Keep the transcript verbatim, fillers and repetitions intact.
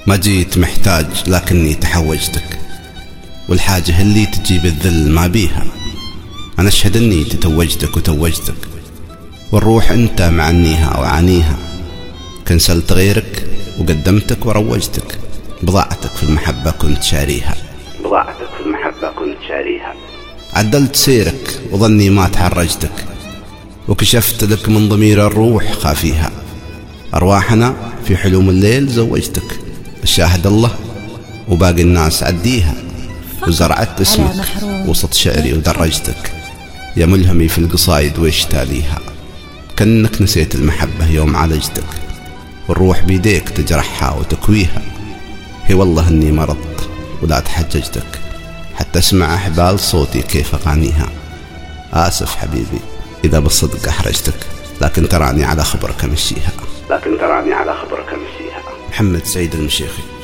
ما جيت محتاج لكني تحوجتك، والحاجة اللي تجيب الذل ما بيها. أنا أشهد أني تتوجتك وتوجتك، والروح أنت معنيها وعانيها. كنسلت غيرك وقدمتك وروجتك، بضاعتك في المحبة كنت شاريها. بضاعتك في المحبة كنت شاريها. عدلت سيرك وظني ما تحرجتك، وكشفت لك من ضمير الروح خافيها. أرواحنا في حلوم الليل زوجتك، الشاهد الله وباقي الناس عديها. وزرعت اسمك وسط شعري ودرجتك، يا ملهمي في القصايد ويش تاليها. كأنك نسيت المحبة يوم عالجتك، والروح بيديك تجرحها وتكويها. هي والله اني مرضت ولا تحججتك، حتى اسمع احبال صوتي كيف اغانيها. اسف حبيبي اذا بالصدق احرجتك، لكن تراني على خبرك امشيها. لكن تراني على خبرك امشيها. محمد سعيد المشيخي.